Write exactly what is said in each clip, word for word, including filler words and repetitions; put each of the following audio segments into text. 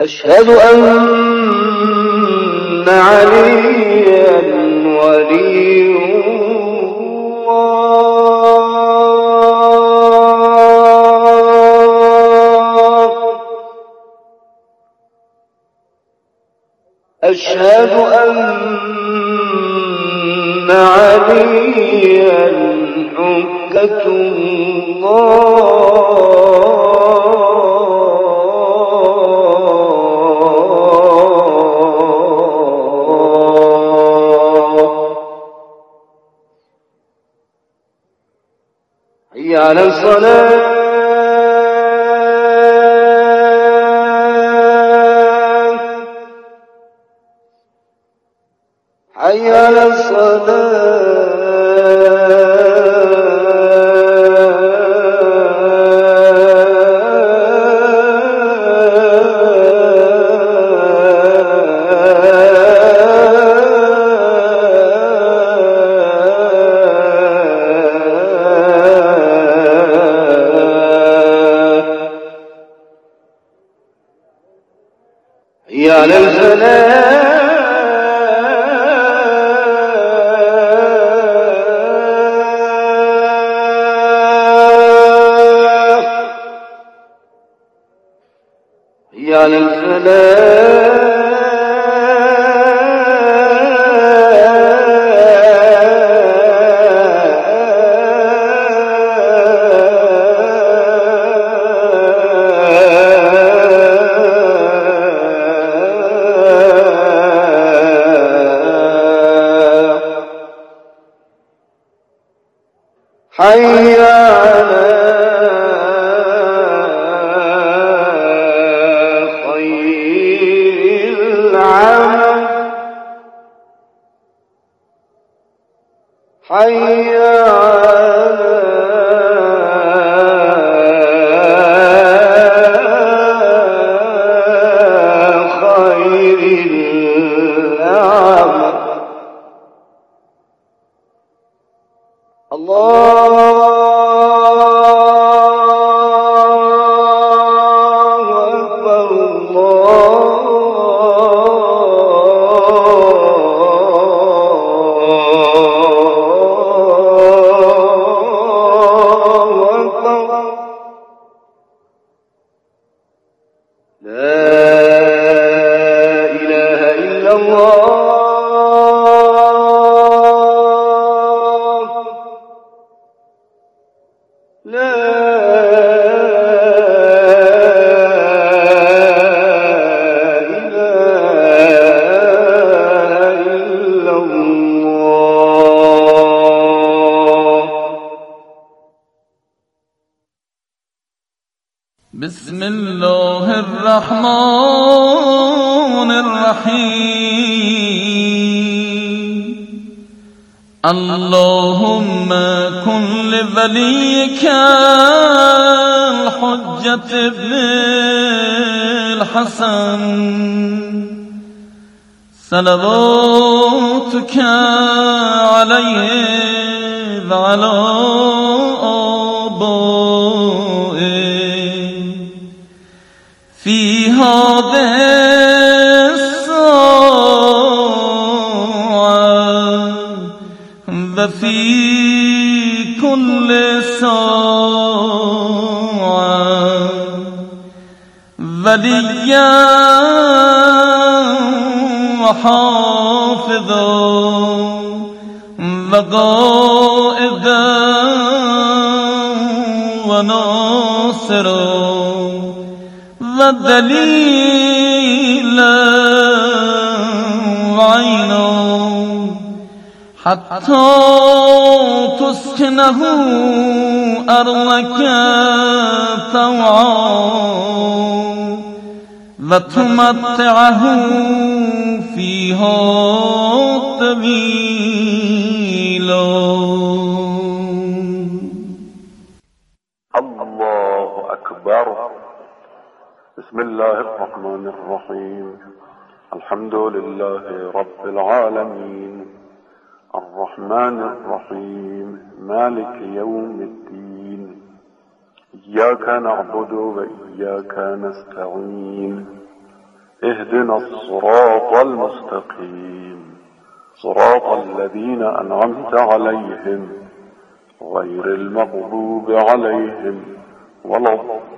أشهد أن عليا ولي الله. أشهد أن عليا حجة الله. حي على الصلاة. حي على الصلاة. حي على الفلاح. حي على الفلاح. حي على خير العمل. حي على خير العمل. الله أكبر. الله أكبر. لا إله إلا الله. لا إله إلا الله. بسم الله الرحمن الرحيم. اللهم كن لوليك الحجة ابن الحسن صلواتك عليه وعلى آبائه في هذه الساعة وفي كل ساعة وليا وحافظا وقائدا وناصرا ودليلا وعينا حتى تسكنه أرضك طوعا وتمتعه فيها طويلا. الله أكبر. بسم الله الرحمن الرحيم. الحمد لله رب العالمين الرحمن الرحيم مالك يوم الدين. إياك نعبد وإياك نستعين. اهدنا الصراط المستقيم صراط الذين أنعمت عليهم غير المغضوب عليهم ولا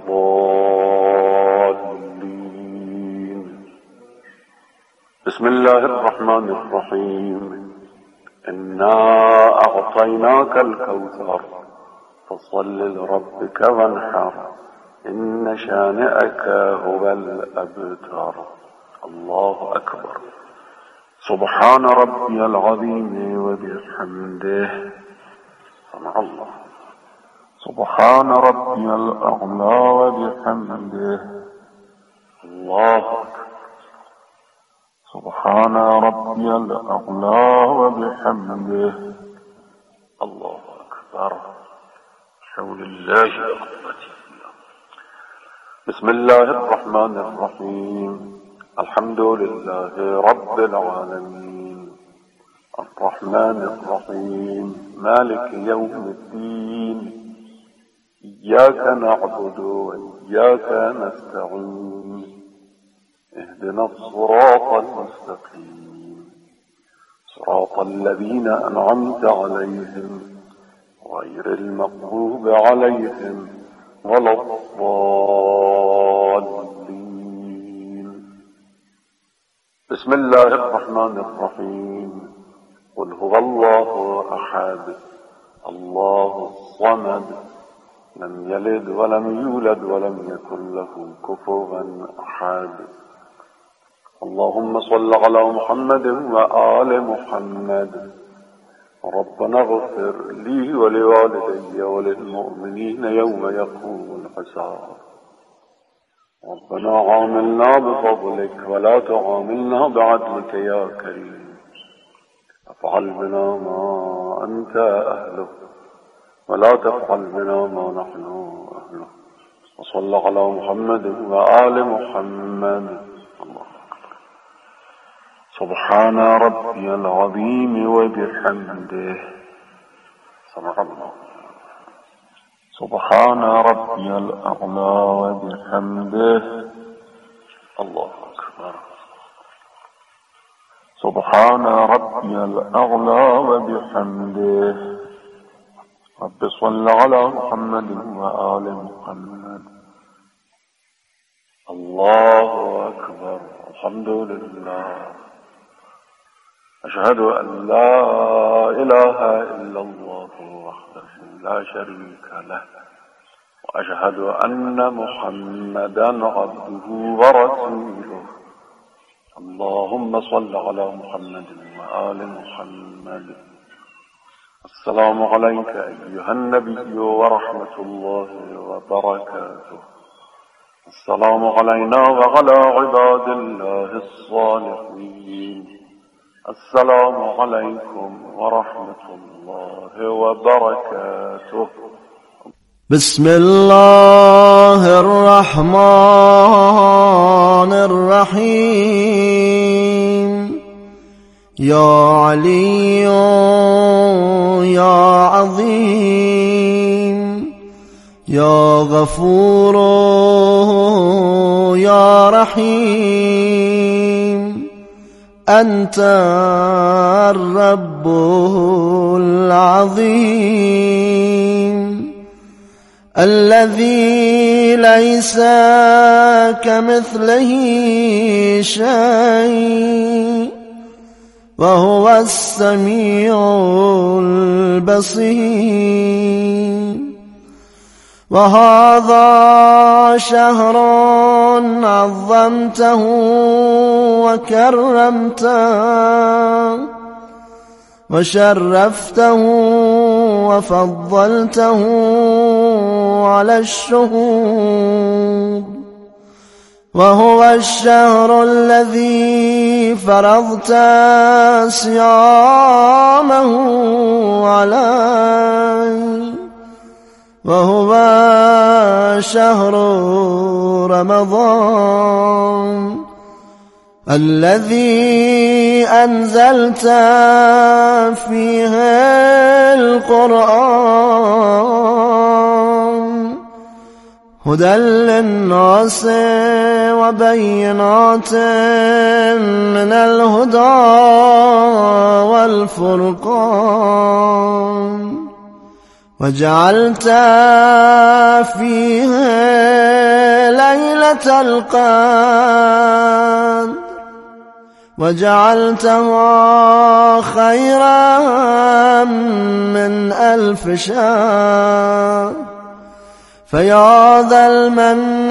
الضالين. بسم الله الرحمن الرحيم. إنا أعطيناك الكوثر فصل لربك وانحر إن شانئك هو الأبتر. الله أكبر. سبحان ربي العظيم وبحمده. سمع الله. سبحان ربي الأعلى وبحمده. الله أكبر. سبحان ربي الأعلى وبحمده. الله أكبر. حول الله وقوته. بسم الله الرحمن الرحيم. الحمد لله رب العالمين الرحمن الرحيم مالك يوم الدين إياك نعبد وإياك نستعين اهدنا الصراط المستقيم صراط الذين أنعمت عليهم غير المغضوب عليهم ولا الضالين. بسم الله الرحمن الرحيم. قل هو الله أحد الله الصمد لم يلد ولم يولد ولم يكن له كفوا أحد. اللهم صل على محمد وآل محمد. ربنا اغفر لي ولوالدي وللمؤمنين يوم يقوم الحساب. ربنا عاملنا بفضلك ولا تعاملنا بعدلك يا كريم. افعل بنا ما أنت أهله ولا تفعل بنا ما نحن أهله. وصل على محمد وآل محمد. الله أكبر. سبحان ربي العظيم وبحمده. سمع الله. سبحان ربي الأعلى وبحمده. الله أكبر. سبحان ربي الأعلى وبحمده. رب صل على محمد وآل محمد. الله أكبر. الحمد لله. أشهد أن لا إله إلا الله وحده لا شريك له وأشهد أن محمدا عبده ورسوله. اللهم صل على محمد وآل محمد. السلام عليك أيها النبي ورحمة الله وبركاته. السلام علينا وعلى عباد الله الصالحين. السلام عليكم ورحمة الله وبركاته. بسم الله الرحمن الرحيم. يا علي يا عظيم يا غفور يا رحيم أنت الرب العظيم الذي ليس كمثله شيء وهو السميع البصير. وهذا شهر عظمته وكرمته وشرفته وفضلته على الشهور. وهو الشهر الذي فرضت صيامه علي. وهو شهر رمضان الذي أنزلت فيه القرآن. هدى للناس وبينات من الهدى والفرقان وجعلت فيه ليلة القدر وجعلتها خيرا من ألف شهر فيا ذا المن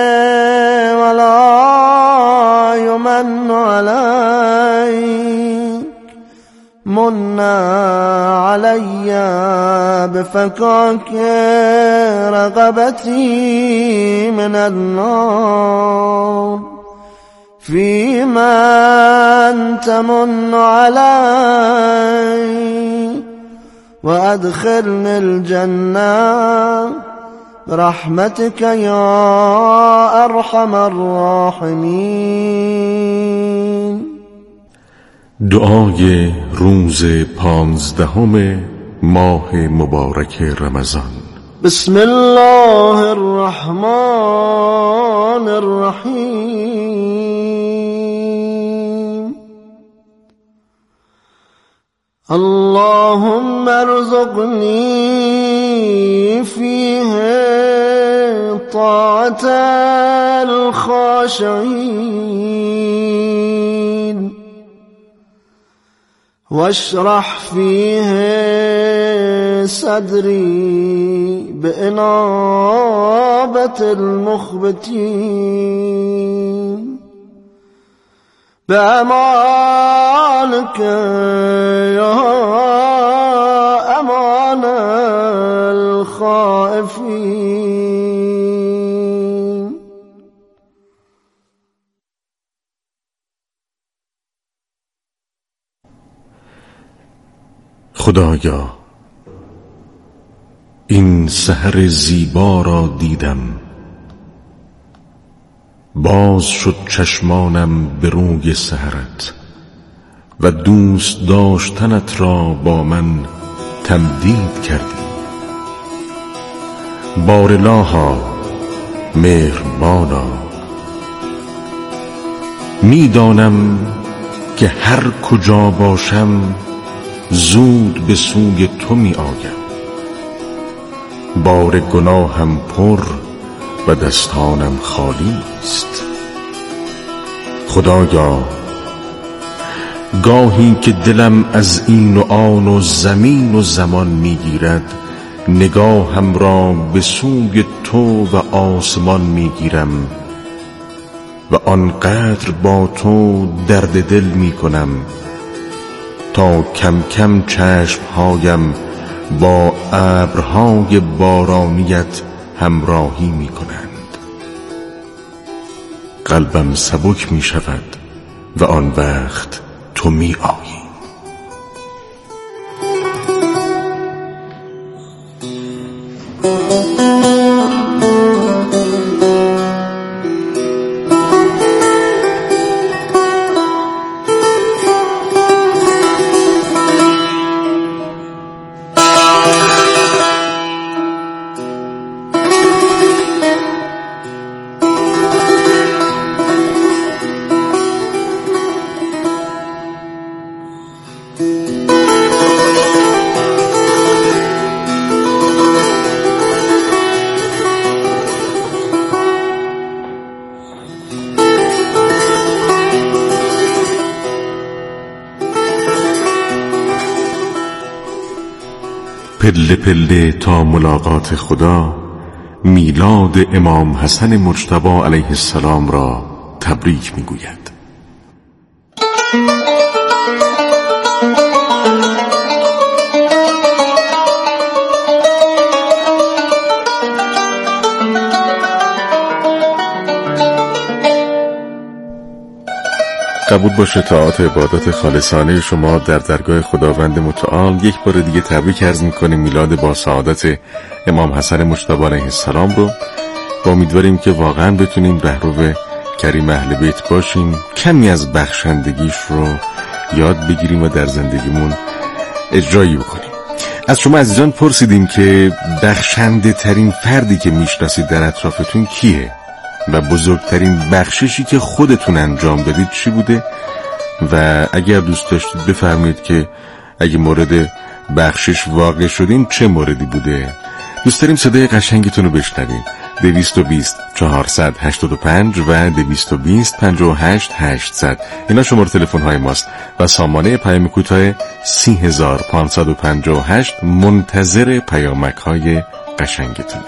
ولا يمن عليك من علي بفكاك رغبتي من النار فيما تمن علي وأدخلني الجنة برحمتك يا أرحم الراحمين. دعای روز پانزدهم ماه مبارک رمضان. بسم الله الرحمن الرحیم. اللهم ارزقني فيه طاعة الخاشعين واشرح فيه صدري بإنابة المخبتين بأمانك يا أمان الخائفين. خدایا این سحر زیبا را دیدم، باز شد چشمانم به روی سحرت و دوست داشتنت را با من تمدید کردی. بارالها مهربانا، میدانم که هر کجا باشم زود به سوی تو می آیم. بار گناهم پر و دستانم خالی است. خدایا گاهی که دلم از این و آن و زمین و زمان میگیرد، نگاهم را به سوی تو و آسمان میگیرم و آنقدر با تو درد دل میکنم تا کم کم چشمهایم با ابرهای بارانیت همراهی می کنند. قلبم سبک می شود و آن وقت تو می آیی. پله پله تا ملاقات خدا، میلاد امام حسن مجتبی علیه السلام را تبریک میگوید. قبول باشه طاعات عبادات خالصانه شما در درگاه خداوند متعال. یک بار دیگه تبریک عرض میکنیم میلاد با سعادت امام حسن مجتبی علیه السلام رو. و امیدواریم که واقعا بتونیم رهرو کریم اهل بیت باشیم، کمی از بخشندگیش رو یاد بگیریم و در زندگیمون اجرایی بکنیم. از شما عزیزان پرسیدیم که بخشنده ترین فردی که میشناسید در اطرافتون کیه و بزرگترین بخششی که خودتون انجام دادید چی بوده و اگر دوست داشتید بفرمایید که اگه مورد بخشش واقع شدین چه موردی بوده. دوست داریم صدای قشنگتون رو بشنویم. دویست و بیست چهارصد هشتاد و پنج و دویست و بیست پنجاه و هشت هشتصد اینا شماره تلفن های ماست و سامانه پیام کوتاه سی هزار پانصد و پنجاه و هشت منتظر پیامک های قشنگتونه.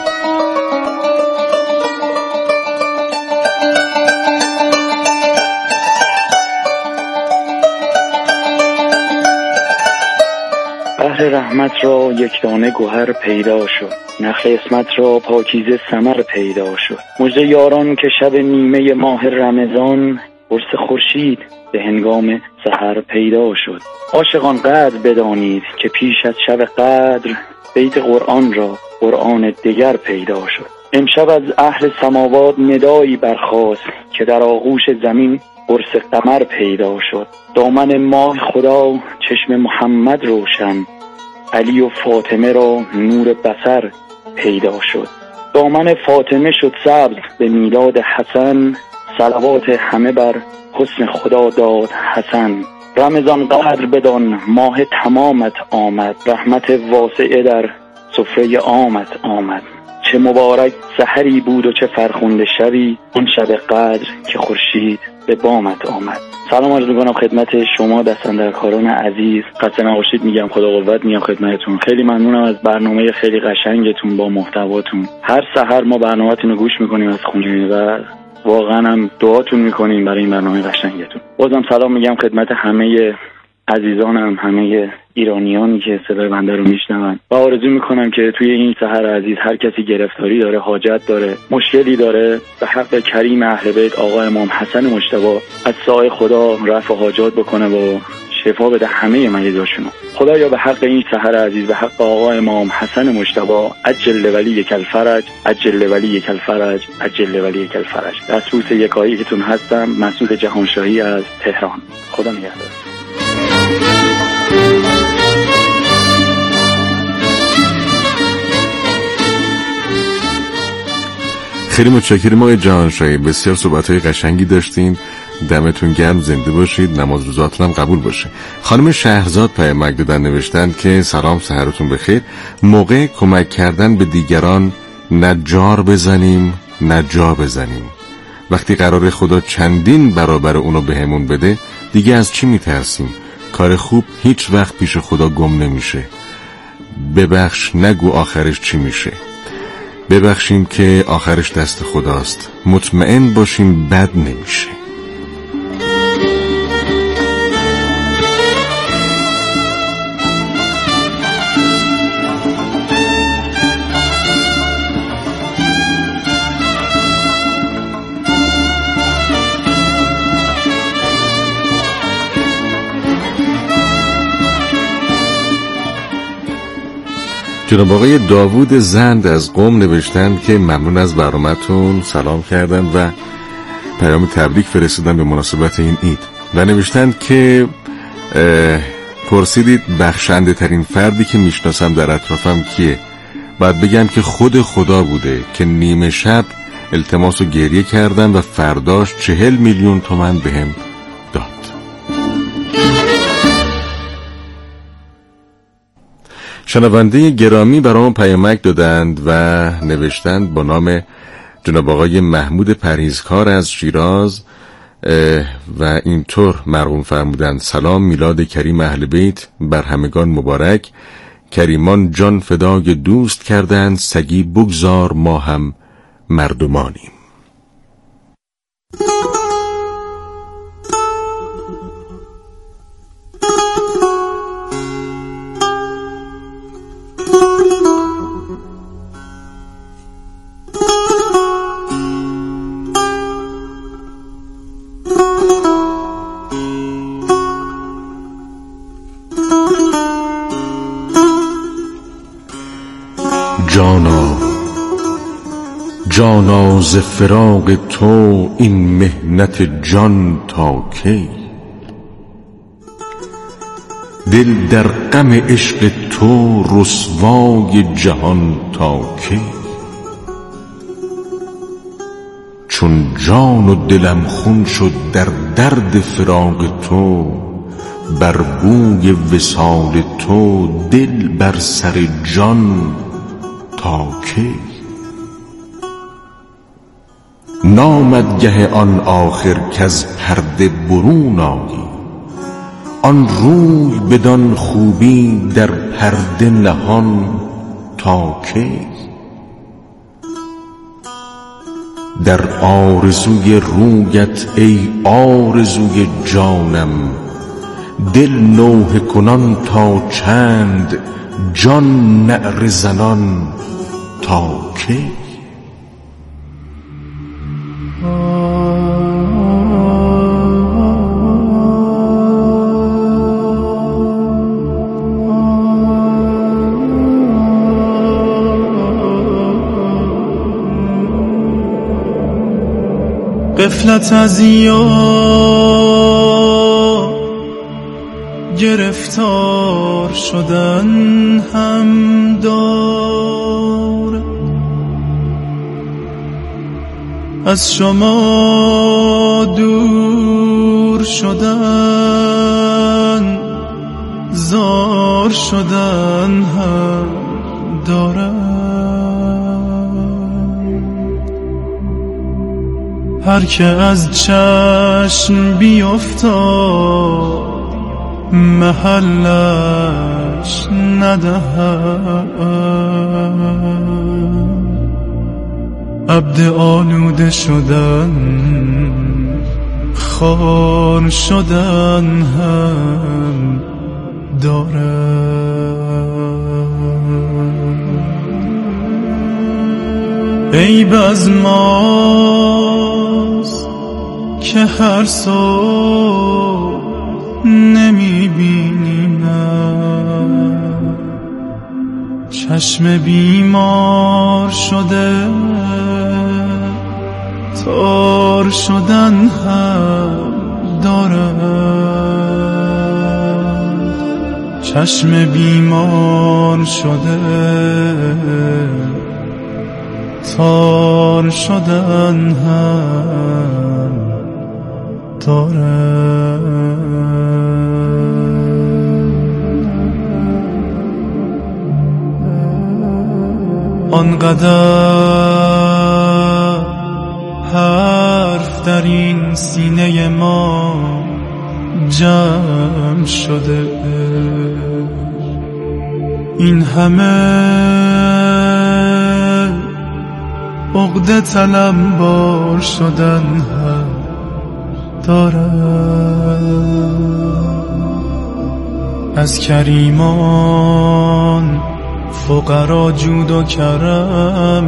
بحر رحمت را یک دانه گوهر پیدا شد، نخل اسمت را پاکیزه ثمر پیدا شد. مژده یاران که شب نیمه ماه رمضان قرص خورشید به هنگام سحر پیدا شد. عاشقان قدر بدانید که پیش از شب قدر بیت قرآن را قرآن دیگر پیدا شد. امشب از اهل سماوات ندایی برخاست که در آغوش زمین قرص قمر پیدا شد. دامن ماه خدا چشم محمد روشن، علی و فاطمه را نور بصر پیدا شد. دامن فاطمه شد سبز به میلاد حسن، صلوات همه بر حسن خدا داد حسن. رمضان قدر بدان ماه تمامت آمد، رحمت واسعه در سفره عامت آمد. چه مبارک سحری بود و چه فرخنده شبی، آن شب قدر که خورشید به بامت آمد. سلام عرض می‌کنم خدمت شما دستاندرکاران عزیز. خسته نباشید میگم، خدا قوت میگم خدمتتون. خیلی ممنونم از برنامه خیلی قشنگتون با محتواتون. هر سحر ما برنامه‌تون رو گوش می‌کنیم از خونه و واقعا هم دعاتون می‌کنیم برای این برنامه قشنگتون. بازم سلام میگم خدمت همه عزیزانم، همه ایرانیانی که صدای بنده رو میشنون و آرزو میکنم که توی این سحر عزیز هر کسی گرفتاری داره، حاجت داره، مشکلی داره، به حق کریم اهل بیت آقا امام حسن مجتبی از سایه خدا رفع حاجات بکنه و شفا بده همه مریضاشونو. خدایا به حق این سحر عزیز، به حق آقا امام حسن مجتبی عجل ولی کل فرج، عجل ولی کل فرج، عجل ولی کل فرج. دستبوس یکایی که تون هستم، مسعود جهانشاهی از تهران. خدا نگهدار. خیلی متشکرم آقای جهانشاهی، بسیار صحبت‌های قشنگی داشتین. دمتون گرم، زنده باشید، نماز روزاتون هم قبول باشه. خانم شهرزاد پیامک دادن، نوشتن که سلام، سحرتون بخیر. موقع کمک کردن به دیگران نه جار بزنیم نه جا بزنیم. وقتی قرار خدا چندین برابر اونو بهمون بده دیگه از چی میترسیم؟ کار خوب هیچ وقت پیش خدا گم نمیشه. ببخش نگو آخرش چی میشه. ببخشیم که آخرش دست خداست. مطمئن باشیم بد نمیشه. جناب آقای داوود زند از قم نوشتن که ممنون از برنامه‌تون، سلام کردن و پیام تبریک فرستادن به مناسبت این عید و نوشتن که پرسیدید بخشنده ترین فردی که میشناسم در اطرافم کیه؟ باید بگم که خود خدا بوده که نیمه شب التماس و گریه کردن و فرداش چهل میلیون تومن بهم داد. شنونده گرامی برام پیامک دادند و نوشتند با نام جناب آقای محمود پرهیزکار از شیراز و اینطور مرقوم فرمودند: سلام، میلاد کریم اهل بیت بر همگان مبارک. کریمان جان فدای دوست کردند، سگی بگذار ما هم مردمانیم. جانا جانا ز فراق تو این محنت جان تا کی؟ دل در غم عشق تو رسوای جهان تا کی؟ چون جان و دلم خون شد در درد فراق تو، بر بوی وصال تو دل بر سر جان تا کی؟ نامد گه آن آخر کز پرده برون آیی، آن روی بدان خوبی در پرده نهان تا کی؟ در آرزوی رویت ای آرزوی جانم، دل نوحه کنان تا چند، جان نعره زنان تا کی؟ غفلت از یار گرفتار شدن هم دار، از شما دور شدن زار شدن هم دارد. هر که از چشم بیفتاد محلش ندهد، عبد آلوده شدن خار شدن هم دارد. عیب از ماست که هر صبح نمی بینیم، چشم بیمار شده تار شدن هم دارد. چشم بیمار شده تار شدن هم دارد. آنقدر حرف در این سینه ما جمع شده، این همه عقده طلبکار شدن هم دارد. از کریمان فقرا جود و کرم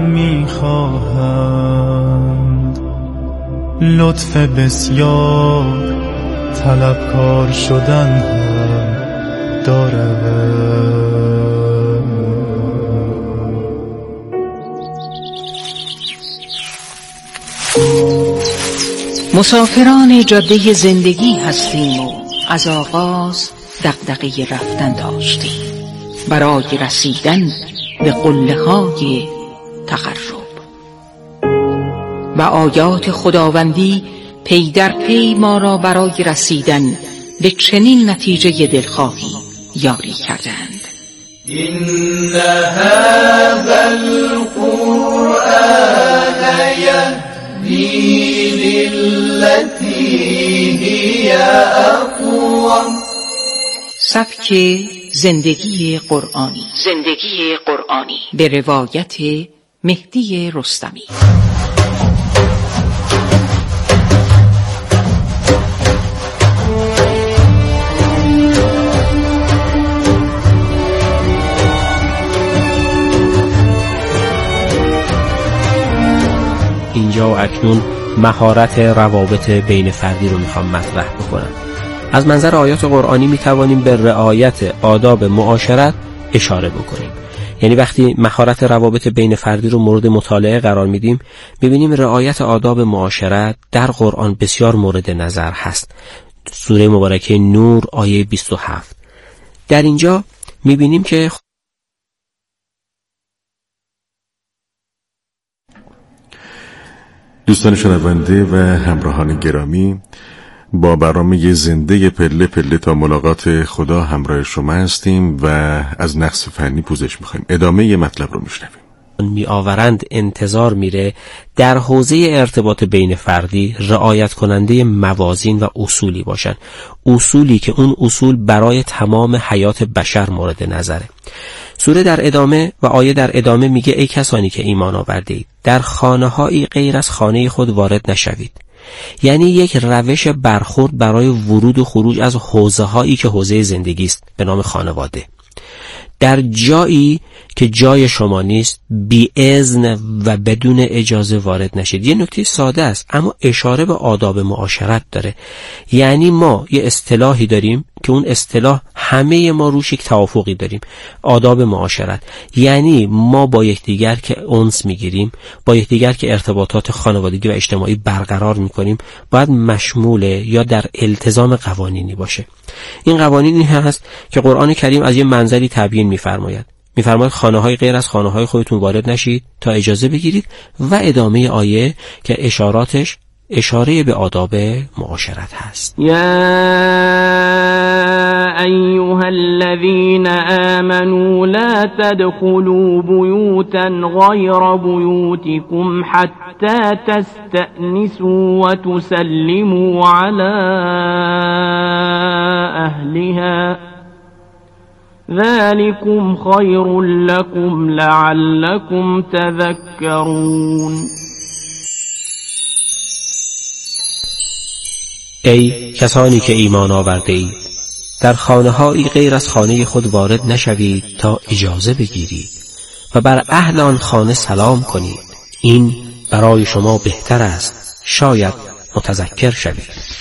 میخواهند، لطف بسیار طلبکار شدن هم دارد. مسافران جاده زندگی هستیم و از آغاز دغدغه رفتن داشتیم برای رسیدن به قله‌های تقرب، و آیات خداوندی پی در پی ما را برای رسیدن به چنین نتیجه دلخواهی یاری کردند. این هذا القرآن یهدی للتی هی اقوم. سبک زندگی قرآنی زندگی قرآنی به روایت مهدی رستمی. اینجا و اکنون مهارت روابط بین فردی رو میخوام مطرح بکنم. از منظر آیات قرآنی میتوانیم به رعایت آداب معاشرت اشاره بکنیم. یعنی وقتی مهارت روابط بین فردی رو مورد مطالعه قرار میدیم، میبینیم رعایت آداب معاشرت در قرآن بسیار مورد نظر هست. سوره مبارکه نور آیه بیست و هفت. در اینجا میبینیم که دوستان شنونده و همراهان گرامی، با برنامه زنده پله پله تا ملاقات خدا همراه شما هستیم و از نقص فنی پوزش میخوایم. ادامه مطلب رو میشنویم. می آورند انتظار میره در حوزه ارتباط بین فردی رعایت کننده موازین و اصولی باشن، اصولی که اون اصول برای تمام حیات بشر مورد نظره. سوره در ادامه و آیه در ادامه میگه ای کسانی که ایمان آورده اید در خانه‌هایی غیر از خانه خود وارد نشوید. یعنی یک روش برخورد برای ورود و خروج از حوزه هایی که حوزه زندگی است به نام خانواده. در جایی که جای شما نیست بی اذن و بدون اجازه وارد نشید. یه نکته ساده است اما اشاره به آداب معاشرت داره. یعنی ما یه اصطلاحی داریم که اون اصطلاح همه ما روش یک توافقی داریم، آداب معاشرت. یعنی ما با یکدیگر که انس میگیریم، با یکدیگر که ارتباطات خانوادگی و اجتماعی برقرار میکنیم، باید مشمول یا در التزام قوانینی باشه. این قوانینی هست که قرآن کریم از یه منظری تبیین میفرماید. میفرماید خانه‌های غیر از خانه‌های خودتون وارد نشید تا اجازه بگیرید و ادامه آیه که اشاراتش اشاره به آداب معاشرت هست. یا ایها الذین آمنوا لا تدخلوا بیوتا غیر بیوتکم حتی تستأنسوا و تسلموا علی اهلها ذلكم خير لكم لعلكم تذكرون. ای کسانی که ایمان آورده اید در خانه‌هایی غیر از خانه خود وارد نشوید تا اجازه بگیرید و بر اهل آن خانه سلام کنید. این برای شما بهتر است، شاید متذکر شوید.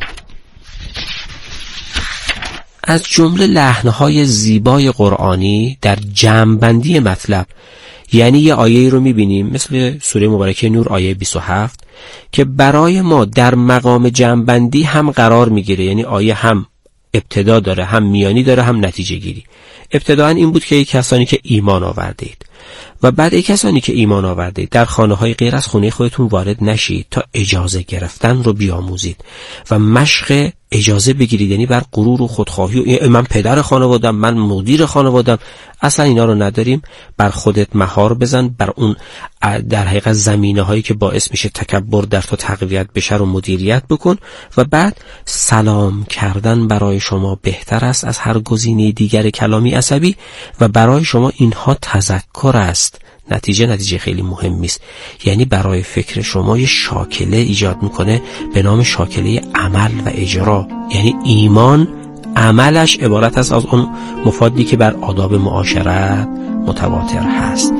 از جمله لحن‌های زیبای قرآنی در جمع‌بندی مطلب، یعنی یه آیه رو می‌بینیم مثل سوره مبارکه نور آیه بیست و هفت که برای ما در مقام جمع‌بندی هم قرار می‌گیره. یعنی آیه هم ابتدا داره، هم میانی داره، هم نتیجه گیری. ابتداً این بود که ای کسانی که ایمان آورده اید و بعد ای کسانی که ایمان آورده اید در خانه‌های غیر از خانه خودتون وارد نشید تا اجازه گرفتن رو بیاموزید و مشق اجازه بگیرید. یعنی بر غرور و خودخواهی و من پدر خانوادم، من مدیر خانوادم، اصلا اینا رو نداریم. بر خودت مهار بزن، بر اون در حقیقت زمینه هایی که باعث میشه تکبر در تو تقویت بشه رو مدیریت بکن و بعد سلام کردن برای شما بهتر است از هر گزینه دیگر کلامی عصبی و برای شما اینها تذکر است. نتیجه نتیجه خیلی مهمی است. یعنی برای فکر شما یه شاکله ایجاد میکنه به نام شاکله عمل و اجرا. یعنی ایمان عملش عبارت است از اون مفادی که بر آداب معاشرت متواتر هست.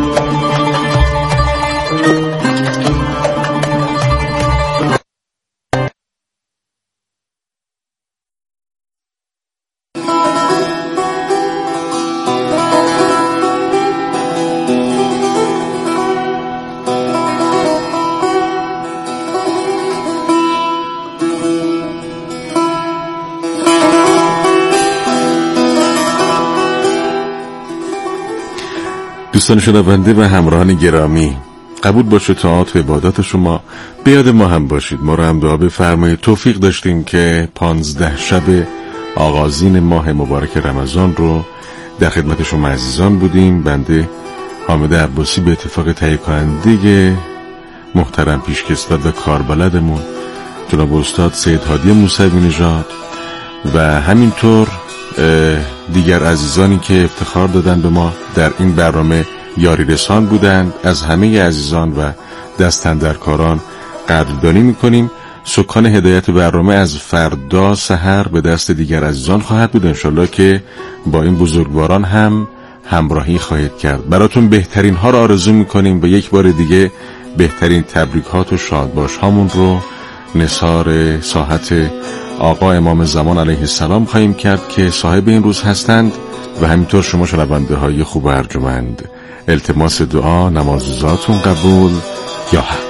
دوستان شنونده و همراهان گرامی، قبول باشه طاعات و عبادات شما. به یاد ما هم باشید، ما رو هم دعا بفرمایید. توفیق داشتیم که پانزده شب آغازین ماه مبارک رمضان رو در خدمت شما عزیزان بودیم. بنده حامد عباسی به اتفاق تهیه کننده محترم پیشکسوت و کاربلدمون جناب استاد سید هادی موسوی نژاد و همینطور دیگر عزیزانی که افتخار دادن به ما در این برنامه یاری رسان بودند، از همه عزیزان و دستاندرکاران قدردانی میکنیم. سکان هدایت برنامه از فردا سحر به دست دیگر عزیزان خواهد بود، انشالله که با این بزرگواران هم همراهی خواهید کرد. براتون بهترین ها را آرزو میکنیم و یک بار دیگه بهترین تبریکات و شادباش هامون رو نثار ساحت آقا امام زمان علیه السلام خواهیم کرد که صاحب این روز هستند و همینطور شما شنونده های خوب و ارجمند. التماس دعا، نمازاتون قبول یا حق.